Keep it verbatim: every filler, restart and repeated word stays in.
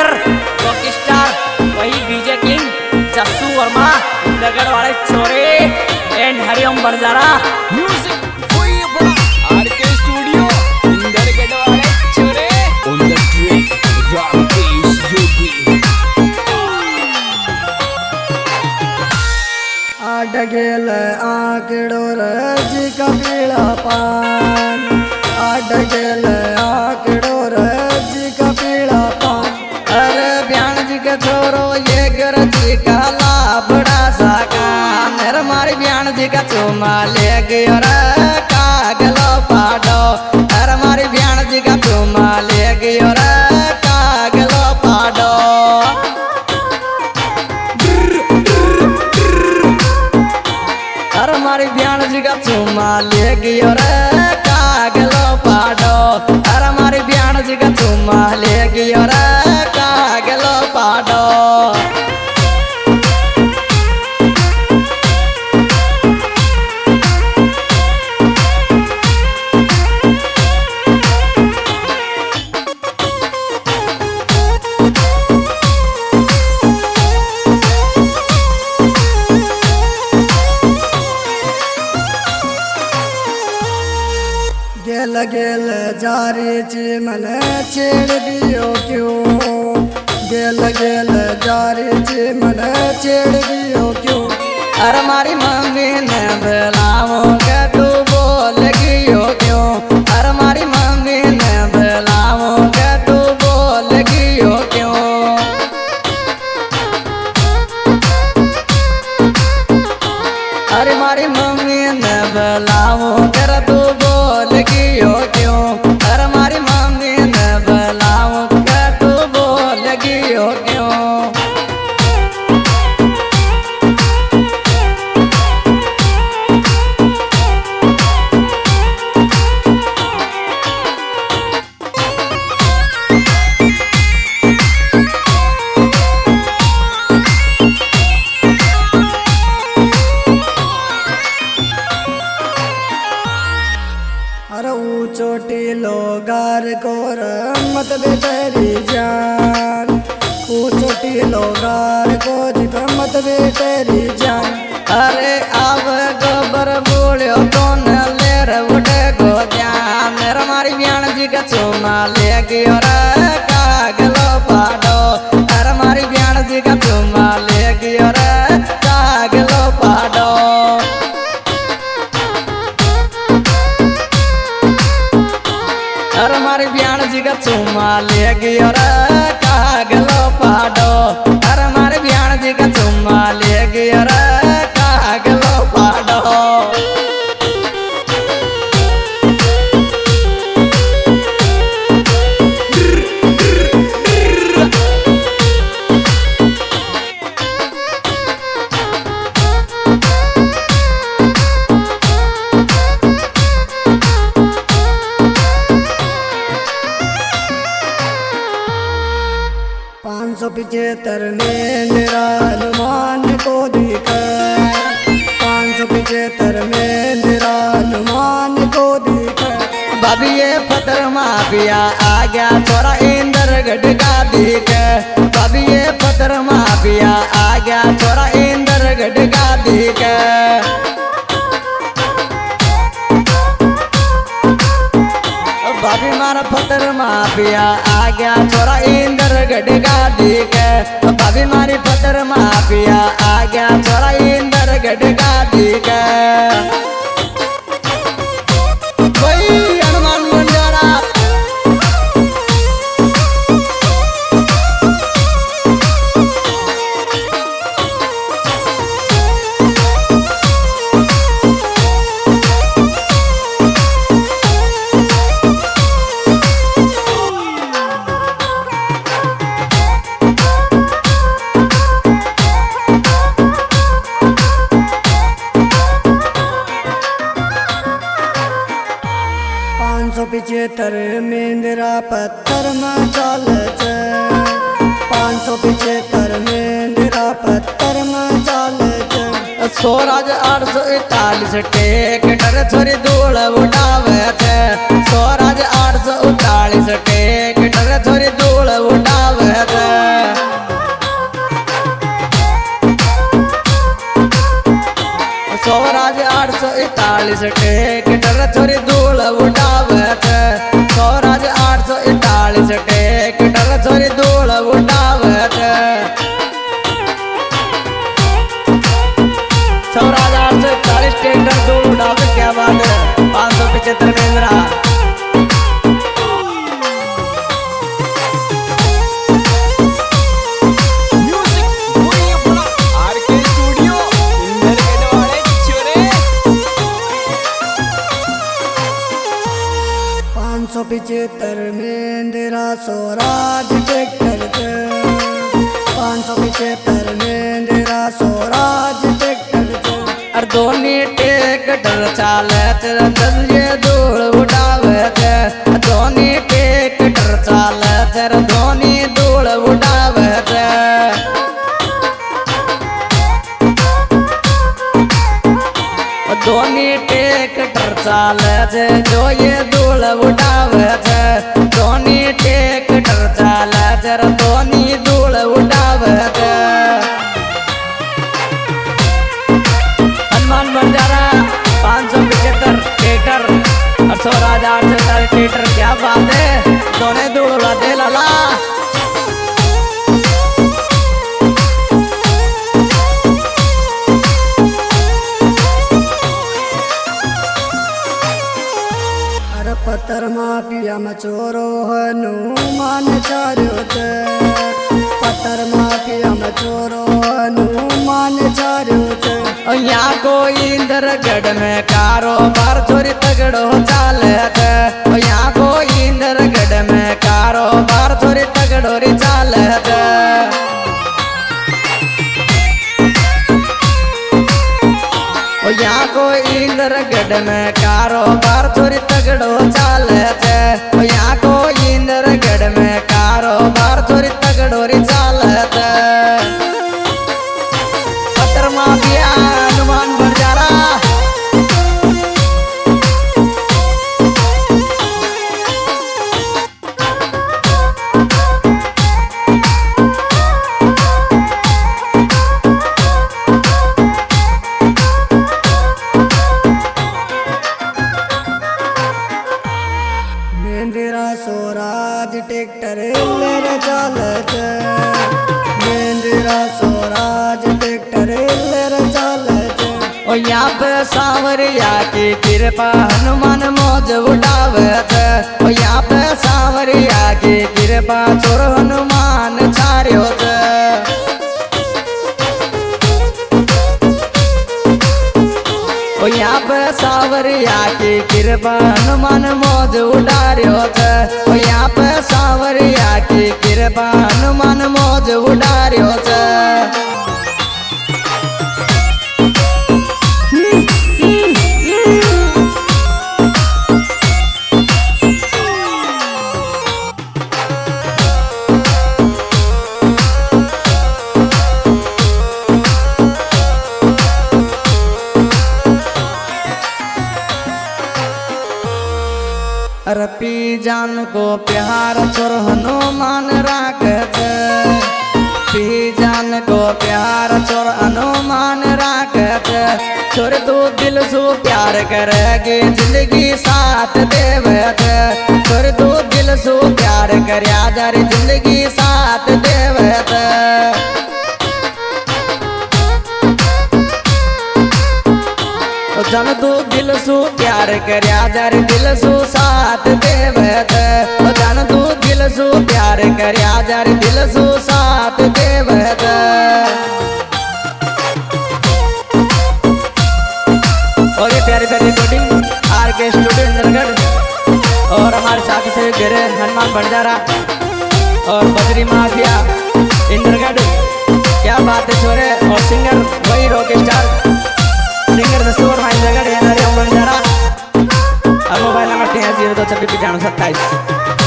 Singer rock star वही DJ king Jassu Verma Nagar वाले छोरे एंड हरिओम बरजारा म्यूजिक वही बड़ा आरके स्टूडियो इंदरगढ़ वाले छोरे on the track Rakesh Yogi आडगेल आकड़ो रजी का पीला पान आडगेल आकड़ो रजी का पीला पान अरे ब्यान जी का छोरो ये गरजी का लाभड़ा साका मेरे मारी ब्यान जी का चुमा ले गयो रे कागलो पाडो अरे मारी ब्यान जी का चुमा ले गयो रे कागलो पाडो अरे मारी ब्यान जी का चुमा ले गयो रे कागलो पाडो अरे मारी ब्यान जी का चुमा ले गयो रे कागलो पाडो गेल गेल जारी चिमन छेड़ दियो क्यों गेल गेल जारी चिमन छेड़ दियो क्यों अरे मारी मम्मी ने बुलाओ के तू बोल गियो क्यों अरे मारी मम्मी ने बुलाओ के तू बोल गियो क्यों अरे मारी मम्मी ने बुलाओ कर तू बोल गियो क्यों अरे मारी मम्मी ने बुलाओ कर तू बोल गियो क्यों अरे ऊ चोटी लोगार को मत बेटेरी जान ऊ चोटी लोगार को जिप मत बेटेरी जान अरे अब गोबर बोलियो तो न ले रवटे गो जान मेरा मारी ब्यान जी का चुमा ले गयो रे कागलो पाडो अरे मारी ब्यान जी का चुमा ले गयो रे कागलो पाडो अरे मारी ब्यान जी का चुमा ले गयो रे कागलो पाडो अरे मारी ब्यान जी का चुमा ले गयो रे कागलो पाडो पाँच सौ पिछहत्तर में मेरा हनुमान को दिखा पाँच सौ पिछहत्तर में मेरा हनुमान को दिखा भाभी ये पत्थर माफिया आ गया छोरा इंदरगढ़ का दिखा भाभी ये पत्थर माफिया आ गया छोरा इंदरगढ़ का दिखा भाभी मारा पत्थर माफिया आ गया छोरा इंदरगढ़ का दिखे भाभी मारी पत्थर माफिया आ गया छोरा इंदरगढ़ का दिखे वही हनुमान बंजारा पाँच सौ पिछहत्तर मेंदरा पत्थर में चाल पाँच सौ पिछहत्तर मेंदरा पत्थर में चाल सोराज आठ सौ इकतालीस टेक डर छोरी धूल उठावे थे सोराज आठ सौ उनतालीस टेक डर छोरी धूल उठावे थे। पिछहत्तर मेंदिरा स्वराज ट्रैक्टर च पाँच सौ पिछहत्तर मेंदिरा स्वराज ट्रैक्टर च और दोनी ट्रैक्टर चाले तेरा दलिए धूल उड़ावे थे दोनी ट्रैक्टर चाले तेरा दोनी धूल उड़ावे थे दोनी ट्रैक्टर चाले थे जो ये धूल उड़ावे थे दोनी ट्रैक्टर चाले तेरा दोनी धूल उड़ावे थे हनुमान बंजारा पाँच सौ पिछहत्तर ट्रैक्टर और स्वराज आठ सौ चालीस ट्रैक्टर क्या बात है दोनों धूल उड़ाते लाला पत्थर माफिया में चोरो हनुमान चार्यो च पत्थर माफिया में चोरो हनुमान चार्यो च यहाँ को इंद्रगढ़ में कारोबार चोरी तगड़ो चाले थे यहाँ को इंद्रगढ़ में कारोबार चोरी तगड़ो री चाले थे यहाँ को इंद्रगढ़ में कारोबार चोरी तगड़ो चाले थे यहाँ को इंद्रगढ़ में कारोबार चोरी तगड़ो री चाले थे पत्थर माफिया हनुमान बंजारा मेंदिरा स्वराज ट्रैक्टर लेरे चाले च मेंदिरा स्वराज ट्रैक्टर लेरे चाले च और यहाँ पे सांवरिया की कृपा हनुमान मौज उड़ावे थे और यहाँ पे सांवरिया की कृपा चोर हनुमान छार्यो थे और यहाँ पे सांवरिया की कृपा हनुमान मौज उड़ार्यो थे और यहाँ पे सांवरिया की कृपा हनुमान मौज उड़ार्यो थे अरे पी जान को प्यार चोर हनुमान राखत पी जान को प्यार चोर हनुमान राखत चोर तू दिल सु प्यार करेगी जिंदगी साथ देवत चोर तू दिल सु प्यार करया जारी जिंदगी साथ देवत जन तू दिल सु प्यार करया जार दिल सु साथ देवत जन तू दिल सु प्यार करया जार दिल सु साथ देवत और ये प्यारी प्यारी recording R K studio Indragarh और हमारे साथ से गिरे हनुमान बंजारा और बजरी माफिया इंद्रगढ़ क्या बात है छोरे और सिंगर वही रॉक स्टार सिंगर दसूर माइन जगह है नरे उमर जरा और मोबाइल नंबर है जीरो दो छब्बीस पचानवे सत्ताईस।